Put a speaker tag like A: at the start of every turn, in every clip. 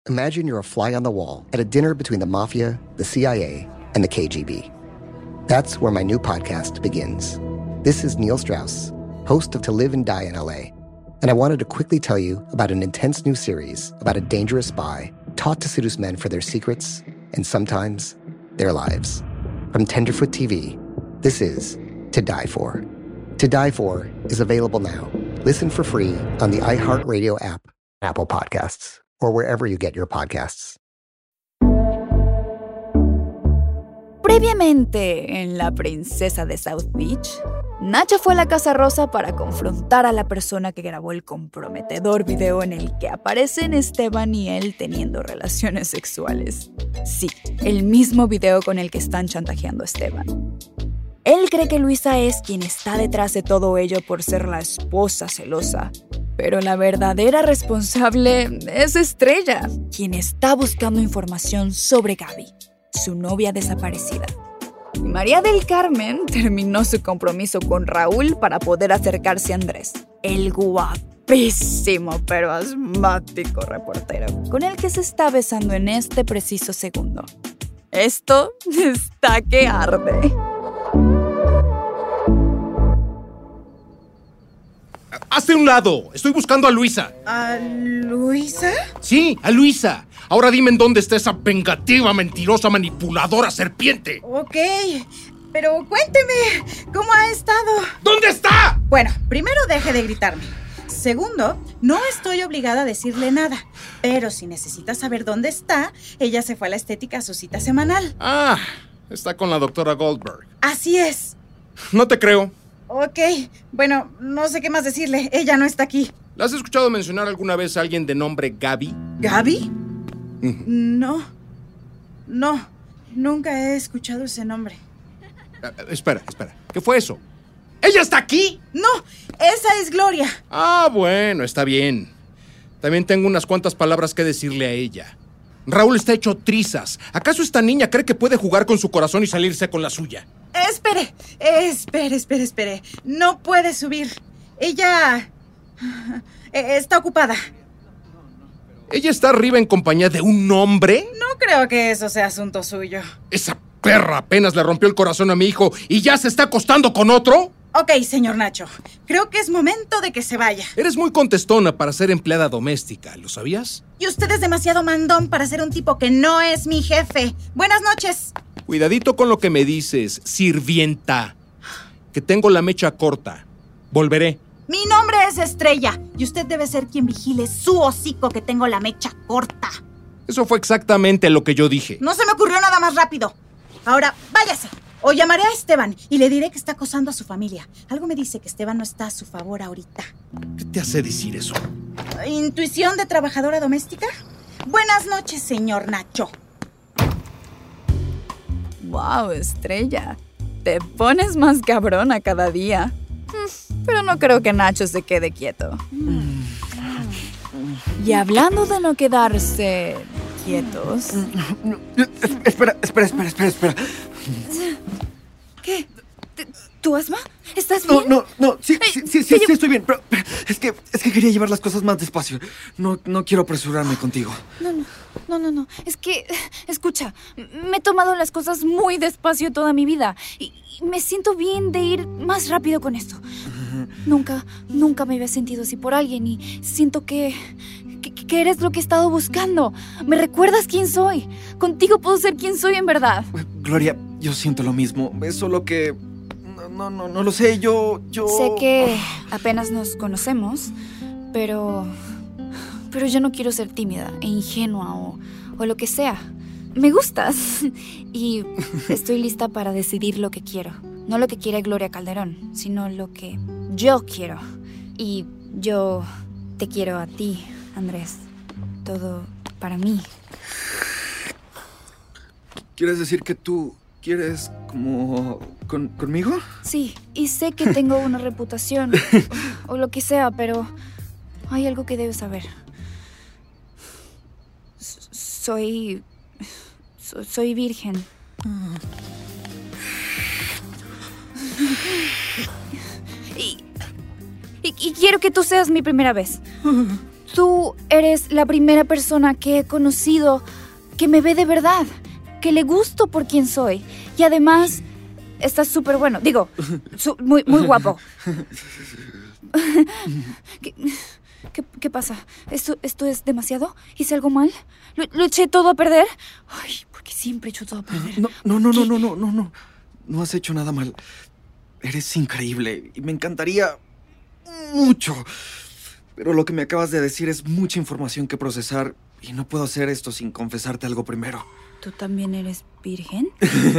A: imagine you're a fly on the wall at a dinner between the mafia, the CIA, and the KGB. That's where my new podcast begins. This is Neil Strauss, host of To Live and Die in LA, and I wanted to quickly tell you about an intense new series about a dangerous spy taught to seduce men for their secrets and sometimes their lives. From Tenderfoot TV, this is To Die For. To Die For is available now. Listen for free on the iHeartRadio app, Apple Podcasts, or wherever you get your podcasts.
B: Previamente, en La Princesa de South Beach, Nacho fue a la Casa Rosa para confrontar a la persona que grabó el comprometedor video en el que aparecen Esteban y él teniendo relaciones sexuales. Sí, el mismo video con el que están chantajeando a Esteban. Él cree que Luisa es quien está detrás de todo ello por ser la esposa celosa. Pero la verdadera responsable es Estrella, quien está buscando información sobre Gaby, su novia desaparecida. Y María del Carmen terminó su compromiso con Raúl para poder acercarse a Andrés, el guapísimo pero asmático reportero, con el que se está besando en este preciso segundo. Esto está que arde.
C: ¡Hazte a un lado! Estoy buscando a Luisa.
D: ¿A Luisa?
C: Sí, a Luisa. Ahora dime en dónde está esa vengativa, mentirosa, manipuladora serpiente.
D: Ok, pero cuénteme, ¿cómo ha estado?
C: ¿Dónde está?
D: Bueno, primero deje de gritarme. Segundo, no estoy obligada a decirle nada. Pero si necesita saber dónde está, ella se fue a la estética a su cita semanal.
C: Ah, está con la doctora Goldberg.
D: Así es.
C: No te creo.
D: Ok, bueno, no sé qué más decirle. Ella no está aquí.
C: ¿La has escuchado mencionar alguna vez a alguien de nombre Gaby?
D: ¿Gaby? No, nunca he escuchado ese nombre.
C: Espera. ¿Qué fue eso? ¿Ella está aquí?
D: No, esa es Gloria.
C: Ah, bueno, está bien. También tengo unas cuantas palabras que decirle a ella. Raúl está hecho trizas. ¿Acaso esta niña cree que puede jugar con su corazón y salirse con la suya?
D: Espere. No puede subir. Ella está ocupada.
C: ¿Ella está arriba en compañía de un hombre?
D: No creo que eso sea asunto suyo.
C: Esa perra apenas le rompió el corazón a mi hijo y ya se está acostando con otro.
D: Ok, señor Nacho. Creo que es momento de que se vaya.
C: Eres muy contestona para ser empleada doméstica, ¿lo sabías?
D: Y usted es demasiado mandón para ser un tipo que no es mi jefe. Buenas noches.
C: Cuidadito con lo que me dices, sirvienta. Que tengo la mecha corta. Volveré.
D: Mi nombre es Estrella y usted debe ser quien vigile su hocico, que tengo la mecha corta.
C: Eso fue exactamente lo que yo dije.
D: No se me ocurrió nada más rápido. Ahora, váyase. O llamaré a Esteban y le diré que está acosando a su familia. Algo me dice que Esteban no está a su favor ahorita.
C: ¿Qué te hace decir eso?
D: ¿Intuición de trabajadora doméstica? Buenas noches, señor Nacho.
B: Wow, Estrella. Te pones más cabrona cada día. Pero no creo que Nacho se quede quieto. Y hablando de no quedarse quietos...
E: Espera.
B: ¿Qué? ¿Tu asma? ¿Estás bien?
E: No, sí, estoy bien, pero es que quería llevar las cosas más despacio. No quiero apresurarme contigo.
B: No. Es que, escucha, me he tomado las cosas muy despacio toda mi vida y me siento bien de ir más rápido con esto. Nunca me había sentido así por alguien y siento que eres lo que he estado buscando. Me recuerdas quién soy. Contigo puedo ser quien soy en verdad.
E: Gloria, yo siento lo mismo. Es solo que... No lo sé, yo...
B: Sé que apenas nos conocemos, pero yo no quiero ser tímida e ingenua o lo que sea. Me gustas y estoy lista para decidir lo que quiero. No lo que quiere Gloria Calderón, sino lo que yo quiero. Y yo te quiero a ti, Andrés. Todo para mí.
E: ¿Quieres decir que tú quieres como... conmigo?
B: Sí, y sé que tengo una reputación o lo que sea, pero hay algo que debes saber. Soy virgen. Y quiero que tú seas mi primera vez. Tú eres la primera persona que he conocido que me ve de verdad, que le gusto por quien soy. Y además, estás súper bueno. Digo, muy, muy guapo. ¿Qué pasa? ¿Esto es demasiado? ¿Hice algo mal? ¿Lo eché todo a perder? Ay, ¿por qué siempre echo todo a perder?
E: No. No has hecho nada mal. Eres increíble y me encantaría mucho. Pero lo que me acabas de decir es mucha información que procesar y no puedo hacer esto sin confesarte algo primero.
B: ¿Tú también eres virgen?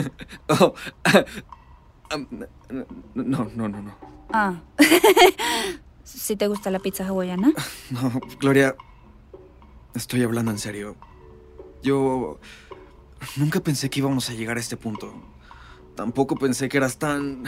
E: No.
B: Ah. ¿Sí te gusta la pizza hawaiana?
E: No, Gloria, estoy hablando en serio. Yo nunca pensé que íbamos a llegar a este punto. Tampoco pensé que eras tan...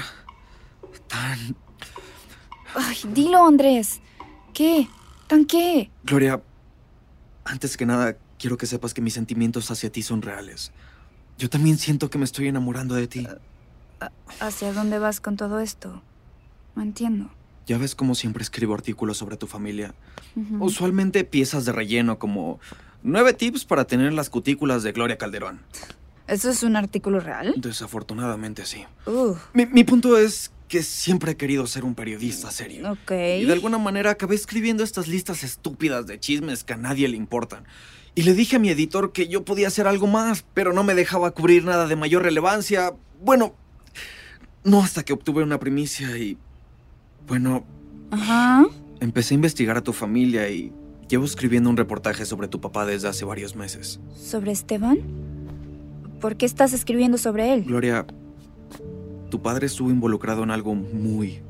B: Ay, dilo, Andrés. ¿Qué? ¿Tan qué?
E: Gloria, antes que nada, quiero que sepas que mis sentimientos hacia ti son reales. Yo también siento que me estoy enamorando de ti.
B: ¿Hacia dónde vas con todo esto? No entiendo.
E: Ya ves cómo siempre escribo artículos sobre tu familia.
B: Uh-huh.
E: Usualmente piezas de relleno como 9 tips para tener las cutículas de Gloria Calderón.
B: ¿Eso es un artículo real?
E: Desafortunadamente sí.
B: Uh.
E: Mi punto es que siempre he querido ser un periodista serio.
B: Ok.
E: Y de alguna manera acabé escribiendo estas listas estúpidas de chismes que a nadie le importan. Y le dije a mi editor que yo podía hacer algo más, pero no me dejaba cubrir nada de mayor relevancia. Bueno, no hasta que obtuve una primicia y... Bueno...
B: Ajá.
E: Empecé a investigar a tu familia y llevo escribiendo un reportaje sobre tu papá desde hace varios meses.
B: ¿Sobre Esteban? ¿Por qué estás escribiendo sobre él?
E: Gloria, tu padre estuvo involucrado en algo muy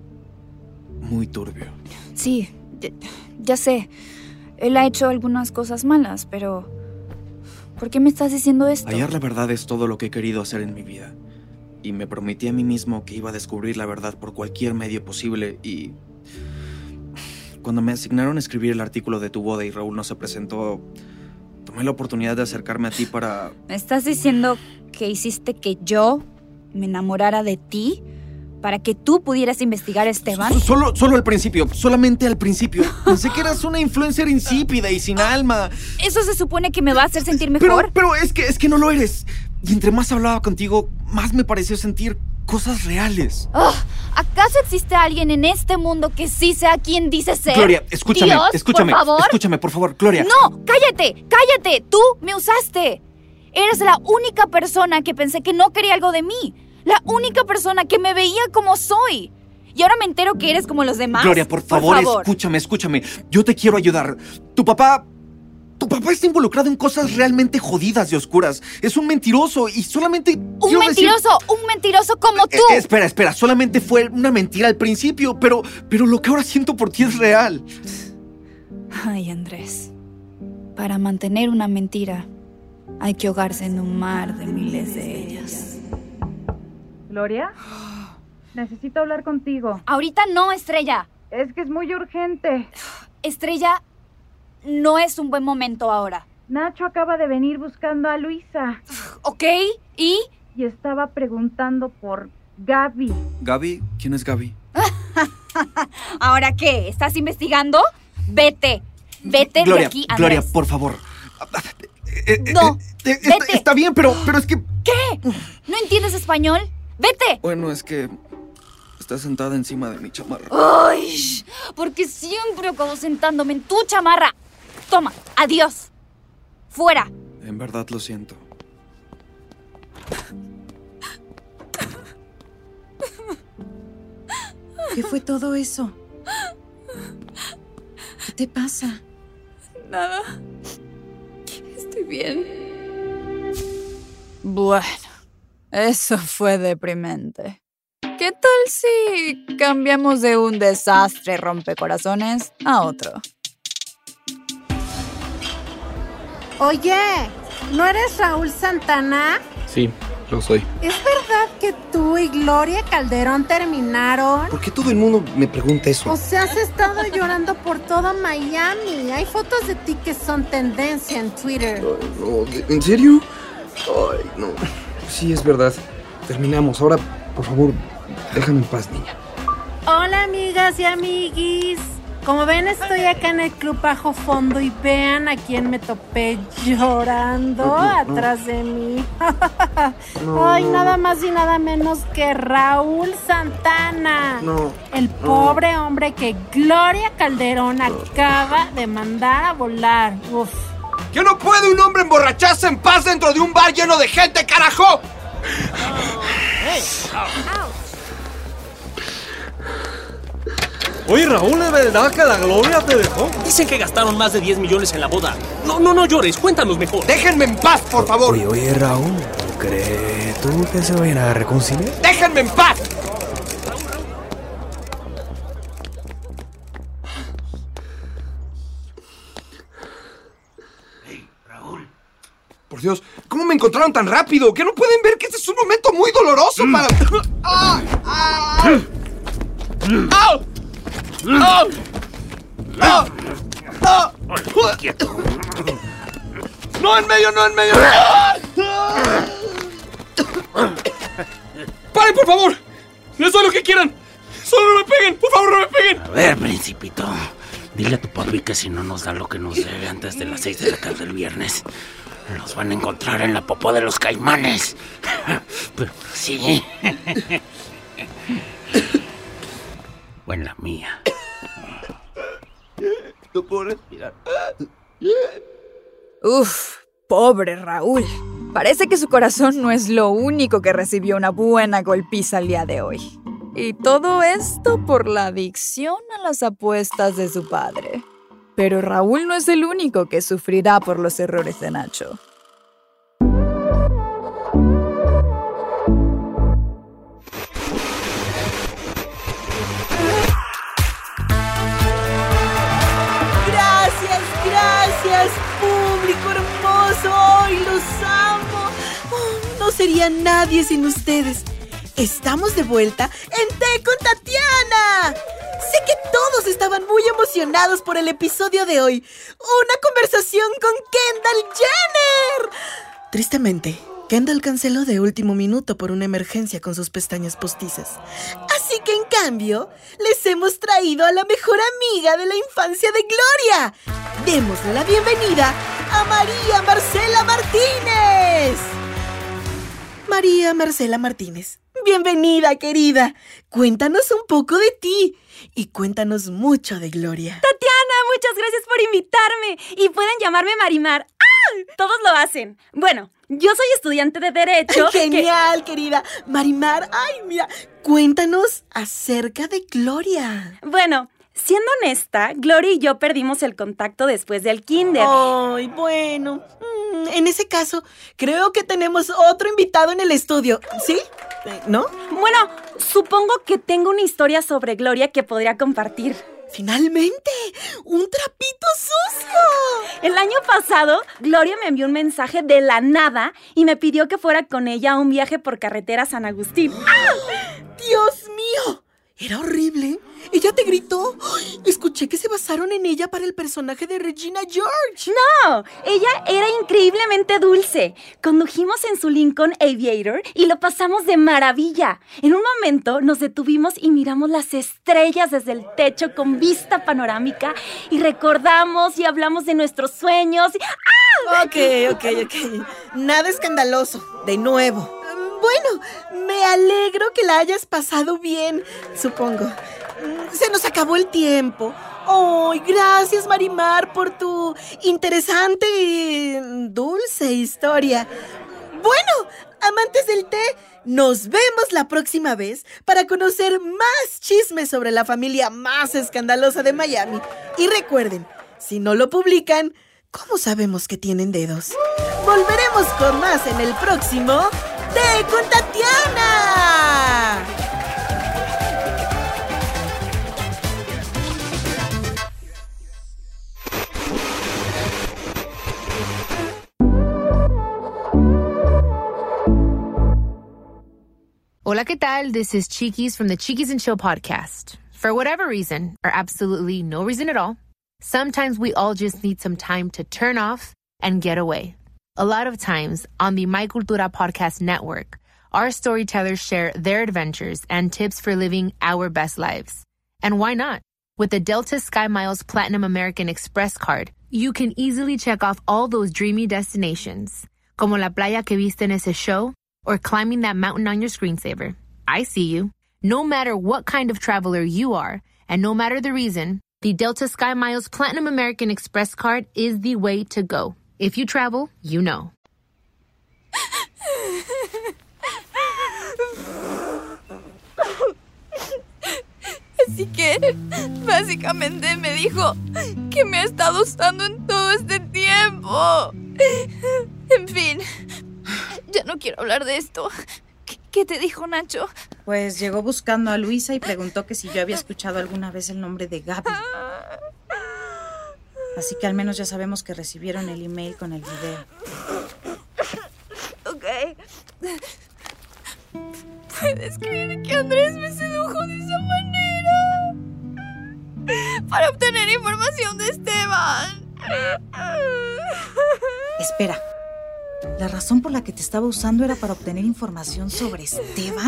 E: turbio.
B: Sí, ya sé. Él ha hecho algunas cosas malas, pero... ¿por qué me estás diciendo esto?
E: Hallar la verdad es todo lo que he querido hacer en mi vida. Y me prometí a mí mismo que iba a descubrir la verdad por cualquier medio posible y... Cuando me asignaron a escribir el artículo de tu boda y Raúl no se presentó, tomé la oportunidad de acercarme a ti para...
B: ¿Me estás diciendo que hiciste que yo me enamorara de ti para que tú pudieras investigar a Esteban?
E: Solo al principio, solamente al principio. Pensé que eras una influencer insípida y sin alma.
B: ¿Eso se supone que me va a hacer sentir mejor?
E: Pero es que no lo eres. Y entre más hablaba contigo, más me pareció sentir cosas reales.
B: Oh, ¿acaso existe alguien en este mundo que sí sea quien dice ser?
E: Gloria, escúchame,
B: Dios,
E: escúchame.
B: por favor.
E: Escúchame, por favor, Gloria.
B: ¡No! ¡Cállate! Tú me usaste. Eres la única persona que pensé que no quería algo de mí. La única persona que me veía como soy. Y ahora me entero que eres como los demás.
E: Gloria, por favor, escúchame. Yo te quiero ayudar. Tu papá está involucrado en cosas realmente jodidas y oscuras. Es un mentiroso y solamente...
B: Un mentiroso como tú.
E: Espera. Solamente fue una mentira al principio, pero lo que ahora siento por ti es real.
B: Ay, Andrés. Para mantener una mentira, hay que ahogarse en un mar de miles de ellas.
D: ¿Gloria? Necesito hablar contigo.
B: Ahorita no, Estrella.
D: Es que es muy urgente.
B: Estrella, no es un buen momento ahora.
D: Nacho acaba de venir buscando a Luisa.
B: ¿Ok? ¿Y?
D: Y estaba preguntando por Gaby.
E: ¿Gaby? ¿Quién es Gaby?
B: ¿Ahora qué? ¿Estás investigando? Vete
E: Gloria,
B: de aquí, Andrés.
E: Gloria, por favor.
B: No, vete.
E: Está bien, pero es que...
B: ¿Qué? ¿No entiendes español? ¡Vete!
E: Bueno, es que está sentada encima de mi chamarra.
B: ¡Ay! Porque siempre acabo sentándome en tu chamarra. Toma, adiós. Fuera.
E: En verdad lo siento.
D: ¿Qué fue todo eso? ¿Qué te pasa?
B: Nada. Estoy bien. Bueno, eso fue deprimente. ¿Qué tal si cambiamos de un desastre rompecorazones a otro?
F: Oye, ¿no eres Raúl Santana?
C: Sí, lo soy.
F: ¿Es verdad que tú y Gloria Calderón terminaron?
A: ¿Por qué todo el mundo me pregunta eso?
F: O sea, has estado llorando por todo Miami. Hay fotos de ti que son tendencia en Twitter.
G: No, ¿en serio? Ay, no. Sí, es verdad. Terminamos. Ahora, por favor, déjame en paz, niña.
F: Hola, amigas y amiguis. Como ven, estoy acá en el Club Bajo Fondo y vean a quién me topé llorando atrás de mí. Ay, nada más y nada menos que Raúl Santana. El pobre hombre que Gloria Calderón acaba de mandar a volar. Uf.
G: ¿Que no puede un hombre emborracharse en paz dentro de un bar lleno de gente, carajo?
H: Oye, Raúl, ¿es verdad que la Gloria te dejó?
I: Dicen que gastaron más de 10 millones en la boda. No llores, cuéntanos mejor.
G: ¡Déjenme en paz, por favor!
J: Oye, Raúl, ¿crees tú que se vayan a reconciliar?
G: ¡Déjenme en paz!
K: Hey, Raúl.
G: Por Dios, ¿cómo me encontraron tan rápido? ¿Que no pueden ver que este es un momento muy doloroso para... ¡Ah! ¡Ah! ¡Ah! ¡Ah! ¡Ah! ¡Ah!
K: Quieto.
G: ¡No en medio, no en medio! ¡Paren, por favor! ¡Les doy lo que quieran! ¡Solo no me peguen! ¡Por favor, no me peguen!
K: A ver, principito. Dile a tu papi que si no nos da lo que nos debe antes de las 6 de la tarde del viernes, nos van a encontrar en la popó de los Caimanes. Pero sí. O en la mía.
G: No puedo respirar.
B: Uf, pobre Raúl. Parece que su corazón no es lo único que recibió una buena golpiza el día de hoy. Y todo esto por la adicción a las apuestas de su padre. Pero Raúl no es el único que sufrirá por los errores de Nacho.
L: Gracias, público hermoso. ¡Ay, los amo! Oh, no sería nadie sin ustedes. Estamos de vuelta en Té con Tatiana. Sé que todos estaban muy emocionados por el episodio de hoy. Una conversación con Kendall Jenner. Tristemente, Kendall canceló de último minuto por una emergencia con sus pestañas postizas. Así que, en cambio, les hemos traído a la mejor amiga de la infancia de Gloria. Démosle la bienvenida a María Marcela Martínez. María Marcela Martínez, bienvenida, querida. Cuéntanos un poco de ti y cuéntanos mucho de Gloria.
M: Tatiana, muchas gracias por invitarme. Y pueden llamarme Marimar. ¡Ah! Todos lo hacen. Bueno, yo soy estudiante de Derecho.
L: ¡Genial, querida! Marimar, ay, mira, cuéntanos acerca de Gloria.
M: Bueno, siendo honesta, Gloria y yo perdimos el contacto después del kinder.
L: Ay, bueno. En ese caso, creo que tenemos otro invitado en el estudio. ¿Sí? ¿No?
M: Bueno, supongo que tengo una historia sobre Gloria que podría compartir.
L: ¡Finalmente! ¡Un trapito sucio!
M: El año pasado, Gloria me envió un mensaje de la nada y me pidió que fuera con ella a un viaje por carretera a San Agustín.
L: ¡Ah! ¡Dios mío! Era horrible. Ella te gritó. Escuché que se basaron en ella para el personaje de Regina George.
M: No, ella era increíblemente dulce. Condujimos en su Lincoln Aviator y lo pasamos de maravilla. En un momento nos detuvimos y miramos las estrellas desde el techo con vista panorámica y recordamos y hablamos de nuestros sueños. ¡Ah!
L: Ok. Nada escandaloso. De nuevo. Bueno, me alegro que la hayas pasado bien, supongo. Se nos acabó el tiempo. ¡Ay, gracias, Marimar, por tu interesante y dulce historia! Bueno, amantes del té, nos vemos la próxima vez para conocer más chismes sobre la familia más escandalosa de Miami. Y recuerden, si no lo publican, ¿cómo sabemos que tienen dedos? Volveremos con más en el próximo Té con Tatiana.
N: Hola, ¿qué tal? This is Chiquis from the Chiquis and Chill podcast. For whatever reason, or absolutely no reason at all, sometimes we all just need some time to turn off and get away. A lot of times on the My Cultura podcast network, our storytellers share their adventures and tips for living our best lives. And why not? With the Delta SkyMiles Platinum American Express card, you can easily check off all those dreamy destinations, como la playa que viste en ese show, or climbing that mountain on your screensaver. I see you. No matter what kind of traveler you are, and no matter the reason, the Delta SkyMiles Platinum American Express card is the way to go. If you travel, you know.
B: Así que, básicamente me dijo que me ha estado usando en todo este tiempo. En fin, ya no quiero hablar de esto. ¿Qué te dijo Nacho?
D: Pues llegó buscando a Luisa y preguntó que si yo había escuchado alguna vez el nombre de Gaby. Así que al menos ya sabemos que recibieron el email con el video.
B: Ok. ¿Puedes creer que Andrés me sedujo de esa manera? Para obtener información de Esteban.
D: Espera. ¿La razón por la que te estaba usando era para obtener información sobre Esteban?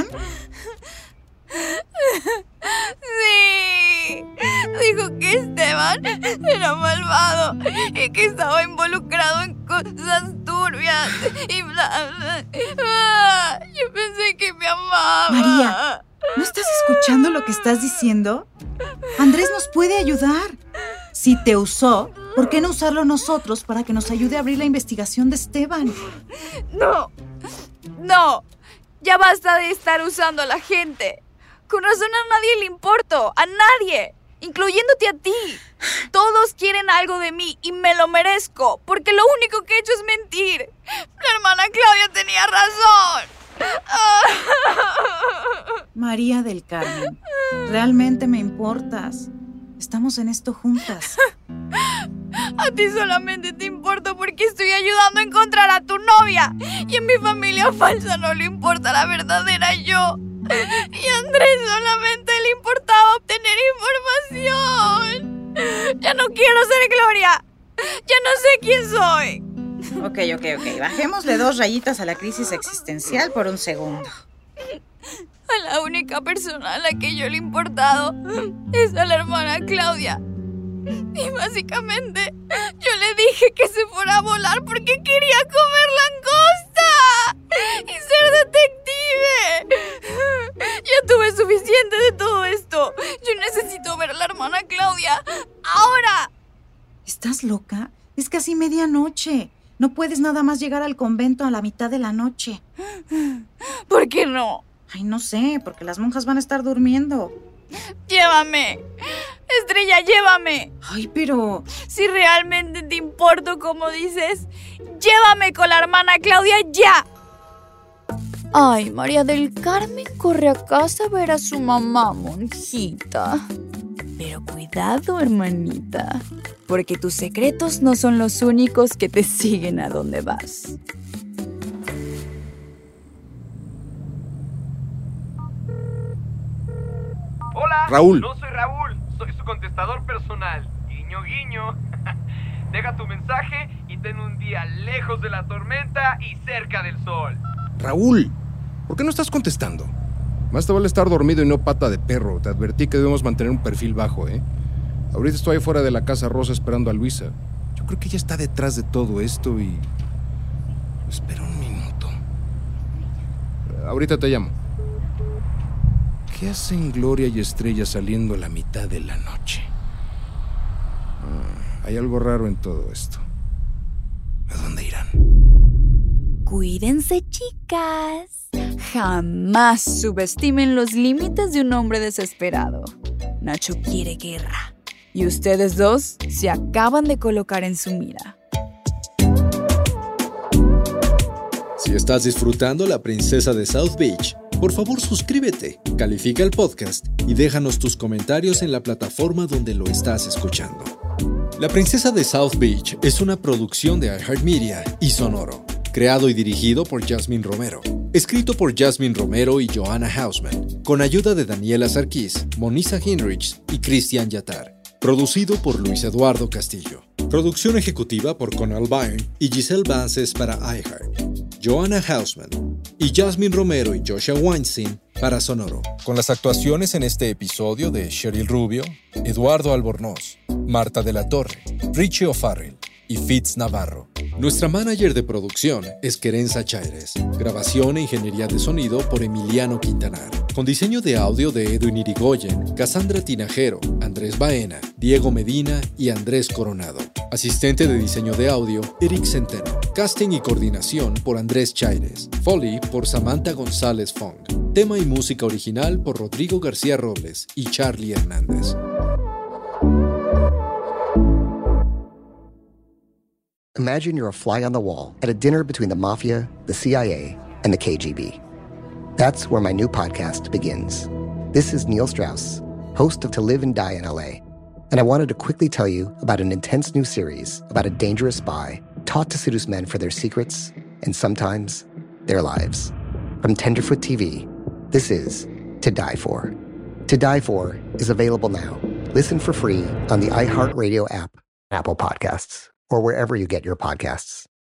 B: Sí. Dijo que Esteban era malvado y que estaba involucrado en cosas turbias y bla, bla. Yo pensé que me amaba.
D: María, ¿no estás escuchando lo que estás diciendo? Andrés nos puede ayudar. Si te usó, ¿por qué no usarlo nosotros para que nos ayude a abrir la investigación de Esteban?
B: No. Ya basta de estar usando a la gente. Con razón a nadie le importo. A nadie. Incluyéndote a ti. Todos quieren algo de mí y me lo merezco. Porque lo único que he hecho es mentir. La hermana Claudia tenía razón.
D: María del Carmen, realmente me importas. Estamos en esto juntas.
B: A ti solamente te importo porque estoy ayudando a encontrar a tu novia. Y en mi familia falsa no le importa la verdadera yo. Y a Andrés solamente le importaba obtener información. Ya no quiero ser Gloria. Ya no sé quién soy.
D: Ok. Bajémosle 2 rayitas a la crisis existencial por un segundo.
B: A la única persona a la que yo le he importado es a la hermana Claudia. Y básicamente yo le dije que se fuera a volar porque quería comer langosta y ser detective. Ya tuve suficiente de todo esto. Yo necesito ver a la hermana Claudia ahora.
D: ¿Estás loca? Es casi medianoche. No puedes nada más llegar al convento a la mitad de la noche.
B: ¿Por qué no?
D: Ay, no sé, porque las monjas van a estar durmiendo.
B: Llévame. Estrella, llévame.
D: Ay, pero...
B: Si realmente te importo, como dices, llévame con la hermana Claudia ya. Ay, María del Carmen corre a casa a ver a su mamá, monjita. Pero cuidado, hermanita, porque tus secretos no son los únicos que te siguen a donde vas.
G: Hola,
C: Raúl.
G: No soy Raúl, soy su contestador personal. Guiño, guiño. Deja tu mensaje y ten un día lejos de la tormenta y cerca del sol.
C: Raúl, ¿por qué no estás contestando? Más te vale estar dormido y no pata de perro. Te advertí que debemos mantener un perfil bajo, ¿eh? Ahorita estoy afuera de la Casa Rosa esperando a Luisa. Yo creo que ella está detrás de todo esto y... Espera un minuto. Ahorita te llamo. ¿Qué hacen Gloria y Estrella saliendo a la mitad de la noche? Hay algo raro en todo esto. ¿A dónde irán?
B: Cuídense, chicas. Jamás subestimen los límites de un hombre desesperado. Nacho quiere guerra. Y ustedes dos se acaban de colocar en su mira.
O: Si estás disfrutando La Princesa de South Beach, por favor suscríbete, califica el podcast y déjanos tus comentarios en la plataforma donde lo estás escuchando. La Princesa de South Beach es una producción de iHeartMedia y Sonoro, creado y dirigido por Jasmine Romero, escrito por Jasmine Romero y Joanna Hausman, con ayuda de Daniela Sarkis, Monisa Hinrichs y Cristian Yatar, producido por Luis Eduardo Castillo. Producción ejecutiva por Conal Byrne y Giselle Vances para iHeart. Joanna Hausman y Jasmine Romero y Joshua Weinstein para Sonoro, con las actuaciones en este episodio de Cheryl Rubio, Eduardo Albornoz, Marta de la Torre, Richie O'Farrell y Fitz Navarro. Nuestra manager de producción es Querenza Chaires. Grabación e ingeniería de sonido por Emiliano Quintanar. Con diseño de audio de Edwin Irigoyen, Cassandra Tinajero, Andrés Baena, Diego Medina y Andrés Coronado. Asistente de diseño de audio, Eric Centeno. Casting y coordinación por Andrés Chaires. Foley por Samantha González Fong. Tema y música original por Rodrigo García Robles y Charlie Hernández.
A: Imagine you're a fly on the wall at a dinner between the Mafia, the CIA, and the KGB. That's where my new podcast begins. This is Neil Strauss, host of To Live and Die in LA, and I wanted to quickly tell you about an intense new series about a dangerous spy taught to seduce men for their secrets and sometimes their lives. From Tenderfoot TV, this is To Die For. To Die For is available now. Listen for free on the iHeartRadio app, Apple Podcasts, or wherever you get your podcasts.